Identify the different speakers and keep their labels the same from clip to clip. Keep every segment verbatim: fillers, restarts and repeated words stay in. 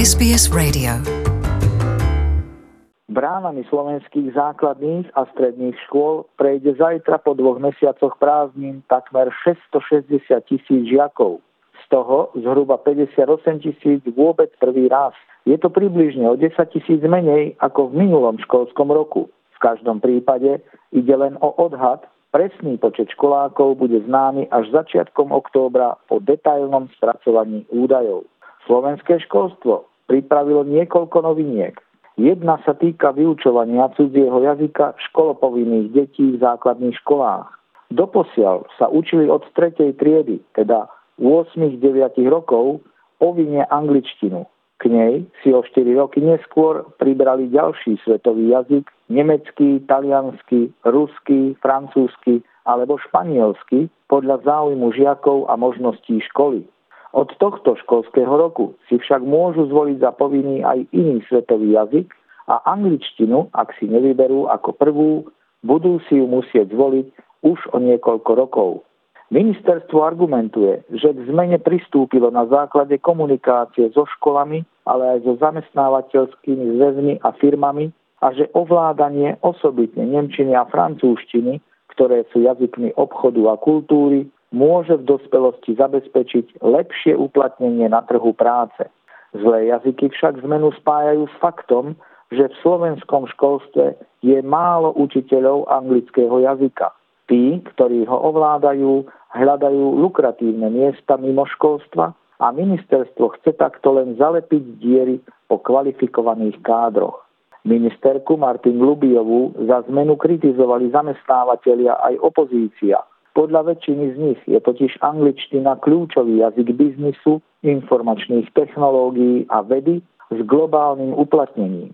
Speaker 1: es bé es Radio.
Speaker 2: Bránami slovenských základných a stredných škôl prejde zajtra po dvoch mesiacoch prázdnin takmer šesťstošesťdesiat tisíc žiakov. Z toho zhruba päťdesiatosem tisíc vôbec prvý raz. Je to približne o desať tisíc menej ako v minulom školskom roku. V každom prípade ide len o odhad. Presný počet školákov bude známy až začiatkom októbra po detailnom spracovaní údajov. Slovenské školstvo pripravilo niekoľko noviniek. Jedna sa týka vyučovania cudzieho jazyka školopovinných detí v základných školách. Doposiaľ sa učili od tretej triedy, teda ôsmich deviatich rokov, povinne angličtinu. K nej si o štyri roky neskôr pribrali ďalší svetový jazyk, nemecký, taliansky, ruský, francúzsky alebo španielsky podľa záujmu žiakov a možností školy. Od tohto školského roku si však môžu zvoliť za povinný aj iný svetový jazyk a angličtinu, ak si nevyberú ako prvú, budú si ju musieť zvoliť už o niekoľko rokov. Ministerstvo argumentuje, že k zmene pristúpilo na základe komunikácie so školami, ale aj so zamestnávateľskými zväzmi a firmami a že ovládanie osobitne nemčiny a francúzštiny, ktoré sú jazykmi obchodu a kultúry, môže v dospelosti zabezpečiť lepšie uplatnenie na trhu práce. Zlé jazyky však zmenu spájajú s faktom, že v slovenskom školstve je málo učiteľov anglického jazyka. Tí, ktorí ho ovládajú, hľadajú lukratívne miesta mimo školstva a ministerstvo chce takto len zalepiť diery po kvalifikovaných kádroch. Ministerku Martinu Lubiovú za zmenu kritizovali zamestnávateľia aj opozícia. Podľa väčšiny z nich je totiž angličtina kľúčový jazyk biznisu, informačných technológií a vedy s globálnym uplatnením.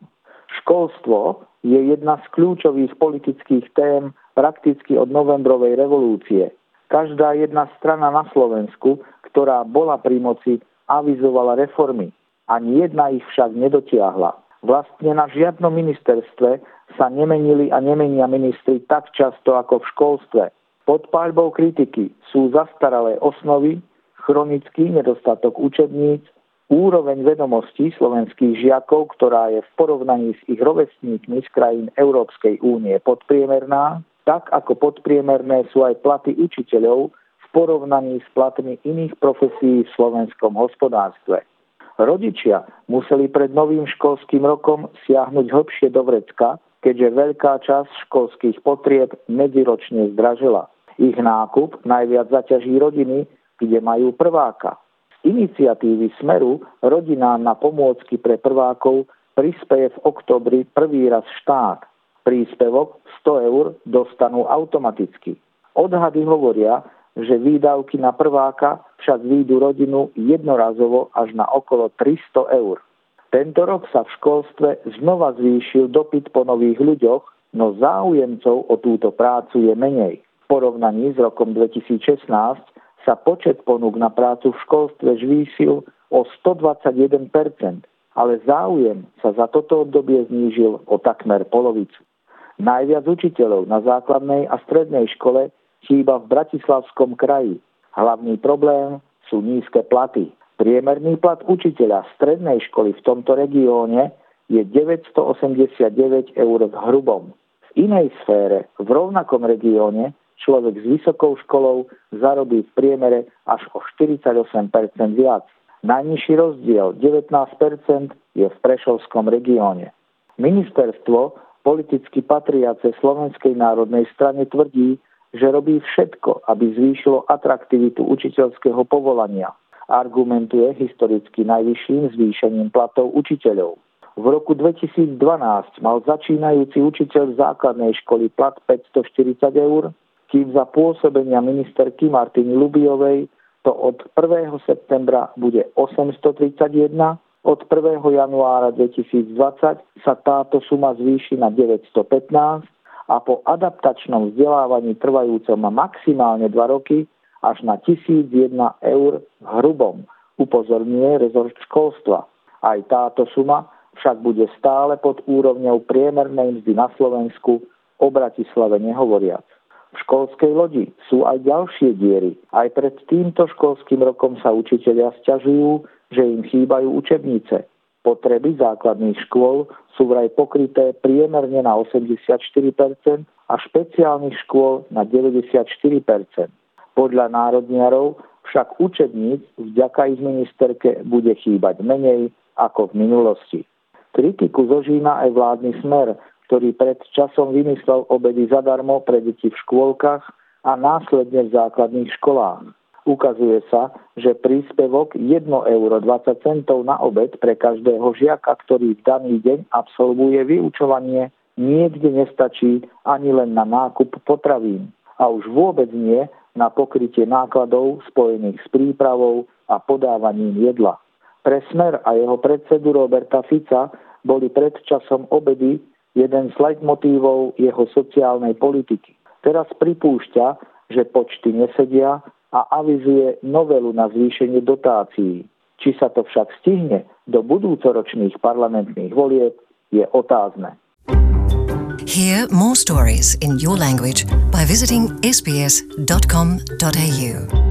Speaker 2: Školstvo je jedna z kľúčových politických tém prakticky od novembrovej revolúcie. Každá jedna strana na Slovensku, ktorá bola pri moci, avizovala reformy. Ani jedna ich však nedotiahla. Vlastne na žiadnom ministerstve sa nemenili a nemenia ministri tak často ako v školstve. Pod paľbou kritiky sú zastaralé osnovy, chronický nedostatok učebníc, úroveň vedomostí slovenských žiakov, ktorá je v porovnaní s ich rovesníkmi z krajín Európskej únie podpriemerná, tak ako podpriemerné sú aj platy učiteľov v porovnaní s platmi iných profesí v slovenskom hospodárstve. Rodičia museli pred novým školským rokom siahnuť hlbšie do vrecka, keďže veľká časť školských potrieb medziročne zdražila. Ich nákup najviac zaťaží rodiny, kde majú prváka. Z iniciatívy Smeru rodinám na pomôcky pre prvákov prispeje v októbri prvý raz štát. Príspevok sto eur dostanú automaticky. Odhady hovoria, že výdavky na prváka však výjdu rodinu jednorazovo až na okolo tristo eur. Tento rok sa v školstve znova zvýšil dopyt po nových ľuďoch, no záujemcov o túto prácu je menej. V porovnaní s rokom dvetisícšestnásť sa počet ponúk na prácu v školstve zvýšil o stodvadsaťjeden percent, ale záujem sa za toto obdobie znížil o takmer polovicu. Najviac učiteľov na základnej a strednej škole chýba v Bratislavskom kraji. Hlavný problém sú nízke platy. Priemerný plat učiteľa strednej školy v tomto regióne je deväťstoosemdesiatdeväť eur v hrubom. V inej sfére, v rovnakom regióne, človek s vysokou školou zarobí v priemere až o štyridsaťosem percent viac. Najnižší rozdiel, devätnásť percent, je v Prešovskom regióne. Ministerstvo, politicky patriace Slovenskej národnej strane, tvrdí, že robí všetko, aby zvýšilo atraktivitu učiteľského povolania. Argumentuje historicky najvyšším zvýšením platov učiteľov. V roku dvetisícdvanásť mal začínajúci učiteľ základnej školy plat päťstoštyridsať eur, kým za pôsobenia ministerky Martiny Lubiovej to od prvého septembra bude osemstotridsaťjeden, od prvého januára dvetisícdvadsať sa táto suma zvýši na deväťstopätnásť a po adaptačnom vzdelávaní trvajúcom maximálne dva roky až na tisícjeden eur v hrubom, upozorňuje rezort školstva. Aj táto suma však bude stále pod úrovňou priemernej mzdy na Slovensku, o Bratislave nehovoriac. V školskej lodi sú aj ďalšie diery. Aj pred týmto školským rokom sa učitelia sťažujú, že im chýbajú učebnice. Potreby základných škôl sú vraj pokryté priemerne na osemdesiatštyri percent a špeciálnych škôl na deväťdesiatštyri percent. Podľa národniarov však učebníc vďaka ich ministerke bude chýbať menej ako v minulosti. Kritiku zožína aj vládny Smer, ktorý pred časom vymyslel obedy zadarmo pre deti v škôlkach a následne v základných školách. Ukazuje sa, že príspevok jedno euro dvadsať centov na obed pre každého žiaka, ktorý v daný deň absolvuje vyučovanie, niekde nestačí ani len na nákup potravín a už vôbec nie na pokrytie nákladov spojených s prípravou a podávaním jedla. Pre Smer a jeho predsedu Roberta Fica boli pred časom obedy jeden z leitmotívov jeho sociálnej politiky. Teraz pripúšťa, že počty nesedia a avizuje novelu na zvýšenie dotácií. Či sa to však stihne do budúcoročných parlamentných volieb, je otázne.
Speaker 1: Hear more stories in your language by visiting s b s dot com dot a u.